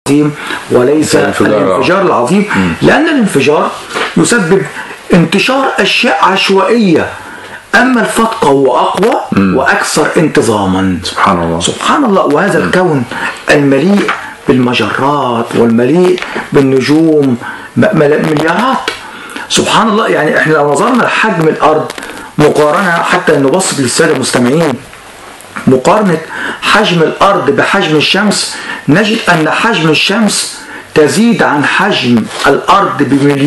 وليس الانفجار العظيم. لأن الانفجار يسبب انتشار أشياء عشوائية، أما الفتق هو أقوى وأكثر انتظاما. سبحان الله سبحان الله. وهذا الكون المليء بالمجرات والمليء بالنجوم مليارات. سبحان الله. يعني احنا لو نظرنا لحجم الأرض مقارنة، حتى نبسط للسادة المستمعين، مقارنة حجم الأرض بحجم الشمس، نجد أن حجم الشمس تزيد عن حجم الأرض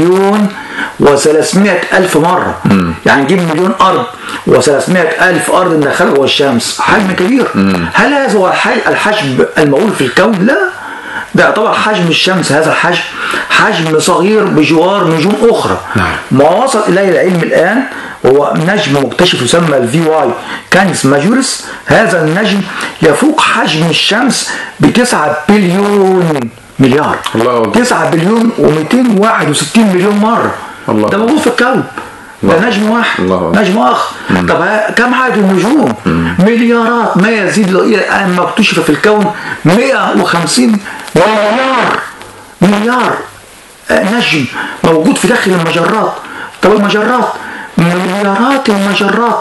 ب1,300,000 مرة. يعني نجيب 1,000,000 أرض و300,000 أرض ندخلها جوه الشمس، حجم كبير. هل هذا هو الحجم الموجود في الكون؟ لا، ده يعتبر حجم الشمس، هذا الحجم حجم صغير بجوار نجوم أخرى. ما وصل إليه العلم الآن وهو نجم مكتشف يسمى الفي واي كانيس ماجورس. هذا النجم يفوق حجم الشمس ب9 بليون مليار. 9 بليون و261 مليون مرة. ده موجود في الكون. ده نجم واحد، نجم آخر. طب كم عدد النجوم؟ مليارات، ما يزيد إلى الآن ما اكتشف في الكون 150 مليار نجم موجود في داخل المجرات. طب المجرات مليارات المجرات،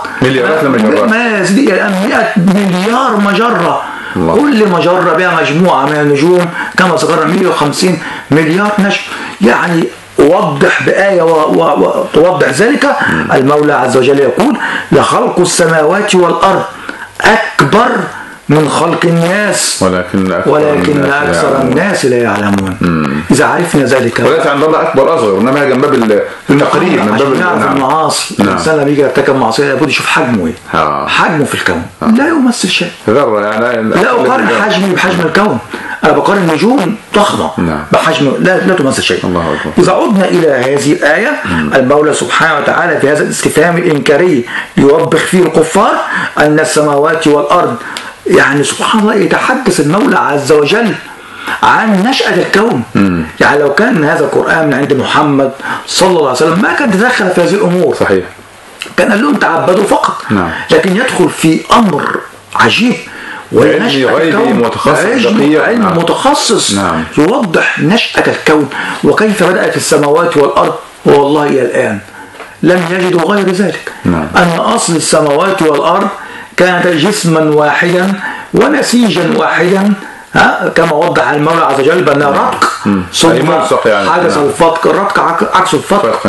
ما يزيد إلى الآن 100 مليار مجرة. كل مجرة بها مجموعة من النجوم كما ذكرنا 150 مليار نجم. يعني وضح بآية وتوضح ذلك. المولى عز وجل يقول: لخلق السماوات والأرض أكبر من خلق الناس ولكن أكثر الناس لا يعلمون. إذا عرفنا ذلك، وليس عند الله أكبر أصغر، إنما هي باب التقريب، من باب المعاصي. الإنسان لما يجي يرتكب معصية لابد يشوف حجمه إيه. حجمه في الكون لا يمثل شيء. ذرة يعني. لا أقارن حجمي بحجم الكون، أنا بقارن نجوم ضخمة بحجم لا تمثل شيء. إذا عدنا إلى هذه الآية، المولى سبحانه وتعالى في هذا الاستفهام الإنكاري يوبخ فيه الكفار أن السماوات والأرض، يعني سبحان الله يتحدث المولى عز وجل عن نشأة الكون. يعني لو كان هذا القرآن من عند محمد صلى الله عليه وسلم ما كان تدخل في هذه الأمور. صحيح. كان قال لهم تعبدوا فقط. لكن يدخل في أمر عجيب، علم غيبي متخصص، علم متخصص يوضح نشأة الكون وكيف بدأت السماوات والأرض. والله إلى الآن لم يجدوا غير ذلك. أن أصل السماوات والأرض كانت جسما واحدا ونسيجا واحدا، كما وضح المولى عز وجل بأنها رتق ثم حدث الفتق. الرتق عكس الفتق.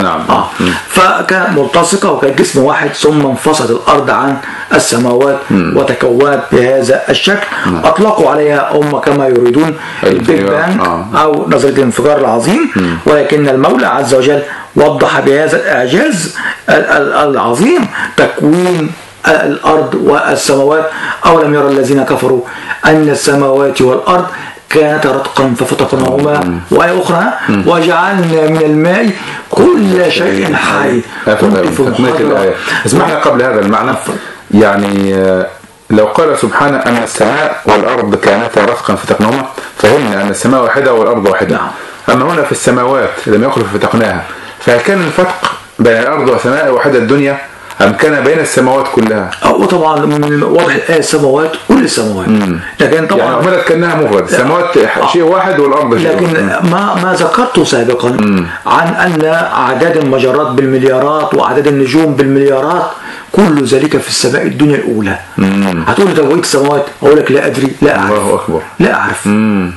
فكانت ملتصقة وكانت جسم واحد، ثم انفصلت الأرض عن السماوات وتكونت بهذا الشكل. أطلقوا عليها هم كما يريدون البيج بانج أو نظرية الانفجار العظيم. ولكن المولى عز وجل وضح بهذا الإعجاز العظيم تكوين الأرض والسماوات. أولم يرى الذين كفروا أن السماوات والأرض كانتا رتقا ففتقناهما، وآية أخرى وجعلنا من الماء كل شيء حي. اسمعنا قبل هذا المعنى، يعني لو قال سبحانه أن السماء والأرض كانتا رتقا ففتقناهما، فهمنا أن السماء واحدة والأرض واحدة. أما هنا في السماوات لم يقل ففتقناها، فهل كان الفتق بين الأرض والسماء واحدة الدنيا أم كان بين السماوات كلها؟ وطبعا من واضح الآية السماوات كل السماوات. لكن طبعا يعني عملت كأنها مفرد، السماوات شيء واحد والأرض شيء. لكن ما ذكرته سابقا عن أن أعداد المجرات بالمليارات وأعداد النجوم بالمليارات، كل ذلك في السماء الدنيا الأولى. هتقول لي طب وإيه السماوات؟ أقول لك لا أدري، لا أعرف. الله أكبر. لا أعرف.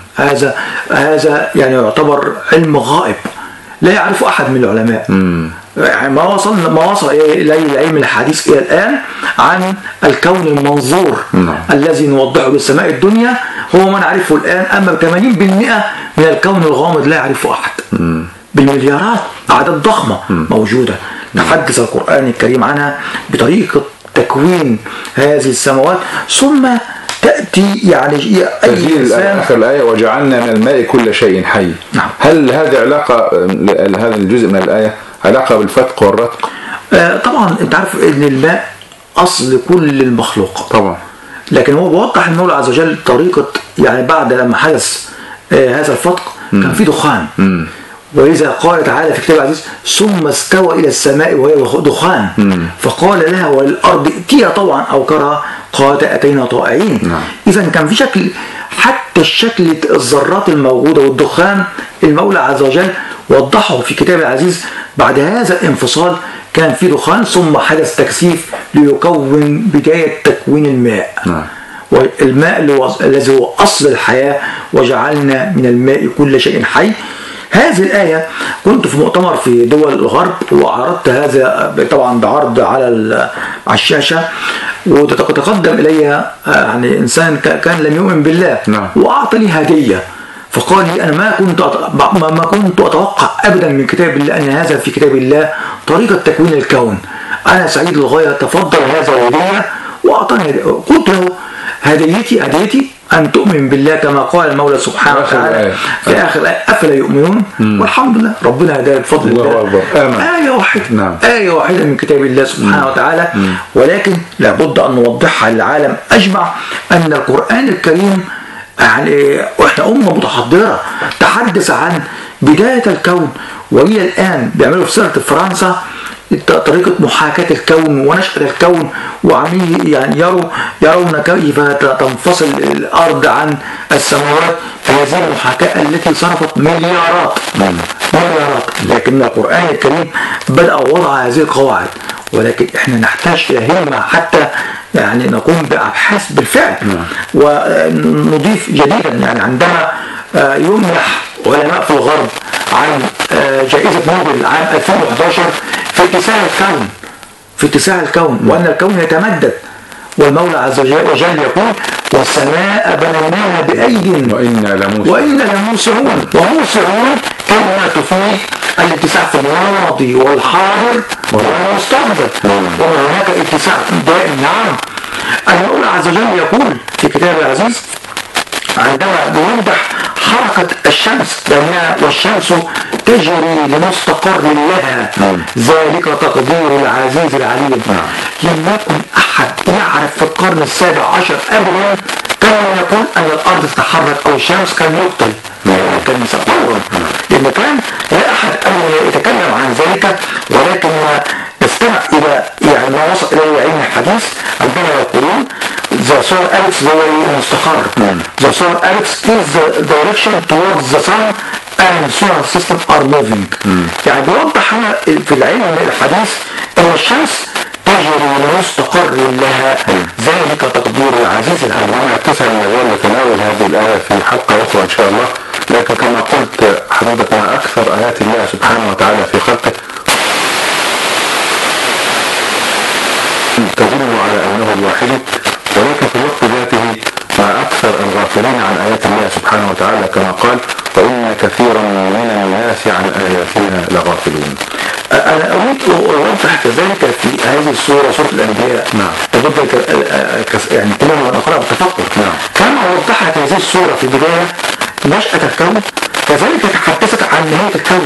هذا يعني يعتبر علم غائب لا يعرف أحد من العلماء. يعني ما وصل إليه العلم الحديث إلى الآن عن الكون المنظور الذي نوضحه بالسماء الدنيا هو ما نعرفه الآن. أما 80% من الكون الغامض لا يعرفه أحد. بالمليارات أعداد ضخمة موجودة. تحدث القرآن الكريم عنها بطريقة تكوين هذه السماوات. ثم تأتي يعني أي إنسان آخر الآية وجعلنا من الماء كل شيء حي. هل هذه علاقة هذا الجزء من الآية علاقة بالفتق والرتق؟ طبعا انت عارف ان الماء اصل كل المخلوقات طبعا. لكن هو بوضح المولى عز وجل طريقة، يعني بعد لما حدث هذا الفتق كان في دخان. وإذا قال تعالى في كتاب العزيز ثم استوى إلى السماء وهي دخان فقال لها وللأرض ائتيا طوعا أو كرها قالت أتينا طائعين. إذا كان في شكل حتى الشكل الذرات الموجودة والدخان المولى عز وجل وضحه في كتاب العزيز. بعد هذا الانفصال كان في دخان ثم حدث تكثيف ليكون بداية تكوين الماء. والماء الذي هو أصل الحياة، وجعلنا من الماء كل شيء حي. هذه الآية كنت في مؤتمر في دول الغرب وعرضت هذا طبعا بعرض على الشاشة، وتقدم إلي يعني إنسان كان لم يؤمن بالله وأعطني هدية، فقال لي أنا ما كنت أتوقع أبدا من كتاب الله أن هذا في كتاب الله طريقة تكوين الكون. أنا سعيد للغاية، تفضل هذا الهدية. وأعطاني قلت له هديتي أن تؤمن بالله كما قال المولى سبحانه وتعالى في آخر آية أفلا يؤمنون. والحمد لله ربنا هداه بفضل الله. آية واحدة من كتاب الله سبحانه وتعالى، ولكن لابد أن نوضحها للعالم أجمع أن القرآن الكريم يعني احنا أمة متحضرة تحدث عن بداية الكون، وإلى الآن بيعملوا في سنة فرنسا طريقة محاكاة الكون ونشأة الكون، وعميل يعني يرون كيف تنفصل الأرض عن السماوات في هذه المحاكاة التي صرفت مليارات. لكن القرآن الكريم بدأ وضع هذه القواعد، ولكن احنا نحتاج إلى همة حتى يعني نقوم بأبحاث بالفعل ونضيف جديدا. يعني عندما يمنح علماء في الغرب عن جائزة نوبل عام 2011 في اتساع الكون وأن الكون يتمدد، والمولى عز وجل يقول والسماء بنيناها بأيد وإنا لموسعون. وموسعون كلمة تفيد الاتساع في الماضي والحاضر والمستقبل، وهناك اتساع دائم. نعم، المولى عز وجل يقول في كتاب العزيز عندما يوضح حركة الشمس والشمس تجري لمستقر لها ذلك تقدير العزيز العليم. لم يكن أحد يعرف في القرن السابع عشر أبدا كان يقول أن الأرض تتحرك أو الشمس كان يقتل، كان يسقطون، لأن كان لا أحد أبدا يتكلم عن ذلك. ولكن نستمع إلى يعني ما وصل إليه علم الحديث عندما يقولون the solar ellipse هو المستقر. the solar ellipse is the direction towards the sun and solar system are moving. يعني بيوضح هنا في العلم الحديث أن الشمس تجري لمستقر لها ذلك تقدير العزيز العليم. أنا أتسع المجال لتناول هذه الآية في حلقة أخرى إن شاء الله، لكن كما قلت حضرتك مع أكثر آيات الله سبحانه وتعالى في خلقه تدل على أنه الواحد، ولكن في الوقت ذاته مع أكثر الغافلين عن آيات الله سبحانه وتعالى كما قال وإن كثيرا من الناس عن آياتنا لغافلون. أنا أريد أوضح كذلك في هذه السورة، سورة الأنبياء. يعني كلنا نقرأ بالتفكر. كما وضحت هذه السورة في بداية نشأة الكون، كذلك تحدثت عن نهاية الكون.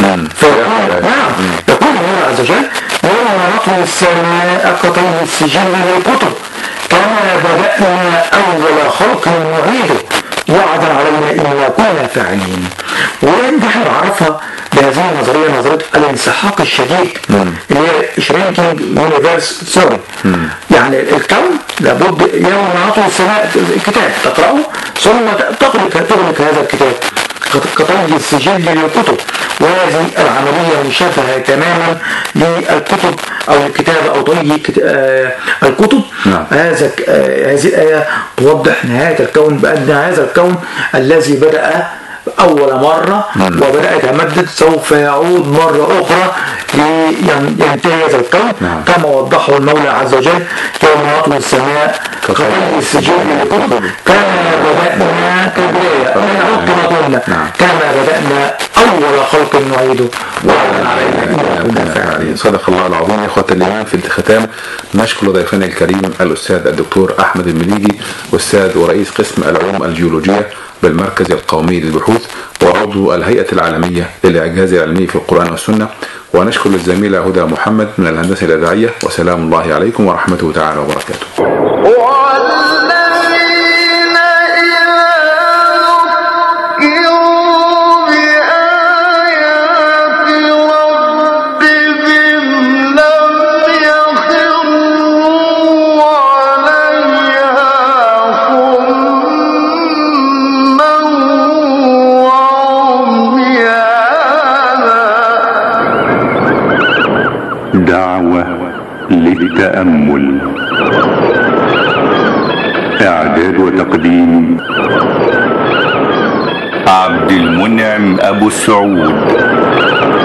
يقول الله عز وجل يوم نطوي السماء كطي السجل للكتب كما بدأنا أول خلق نعيده وعدا علينا إننا كنا فاعلين. ونحن نعرفها بهذه النظرية، نظرية الانسحاق الشديد اللي هي shrinking universe theory. يعني الكون لابد يوم نطوي السماء كتاب تقرأه ثم تغلق هذا الكتاب كطي السجل للكتب، وهذه العملية مشابهة تماما للكتب أو الكتابة أو طي الكتب. هذه الآية توضح نهاية الكون بأن هذا الكون الذي بدأ أول مرة وبدأ يتمدد سوف يعود مرة أخرى لينتهي هذا الكون كما وضحه المولى عز وجل يوم نطوي السماء كطي السجل للكتب كما بدأنا كبداية كما بدأنا أول خلق نعيده وعلى علينا. صدق الله العظيم. يا إخوة الإيمان، في الختام نشكر ضيفنا الكريم الأستاذ الدكتور أحمد المليجي، أستاذ ورئيس قسم العلوم الجيولوجية بالمركز القومي للبحوث وعضو الهيئة العالمية للإعجاز العلمي في القرآن والسنة، ونشكر الزميلة هدى محمد من الهندسة الإذاعية، وسلام الله عليكم ورحمته تعالى وبركاته. دعوة للتأمل. إعداد وتقديم عبد المنعم أبو السعود.